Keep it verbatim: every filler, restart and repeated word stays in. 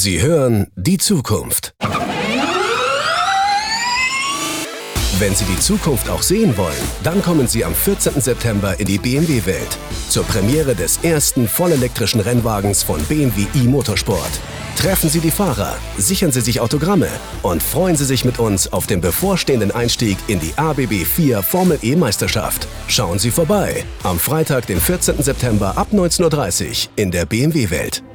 Sie hören die Zukunft. Wenn Sie die Zukunft auch sehen wollen, dann kommen Sie am vierzehnten September in die B M W-Welt zur Premiere des ersten vollelektrischen Rennwagens von B M W i-Motorsport. Treffen Sie die Fahrer, sichern Sie sich Autogramme und freuen Sie sich mit uns auf den bevorstehenden Einstieg in die A B B vier Formel E-Meisterschaft. Schauen Sie vorbei am Freitag, den vierzehnten September ab neunzehn Uhr dreißig in der B M W-Welt.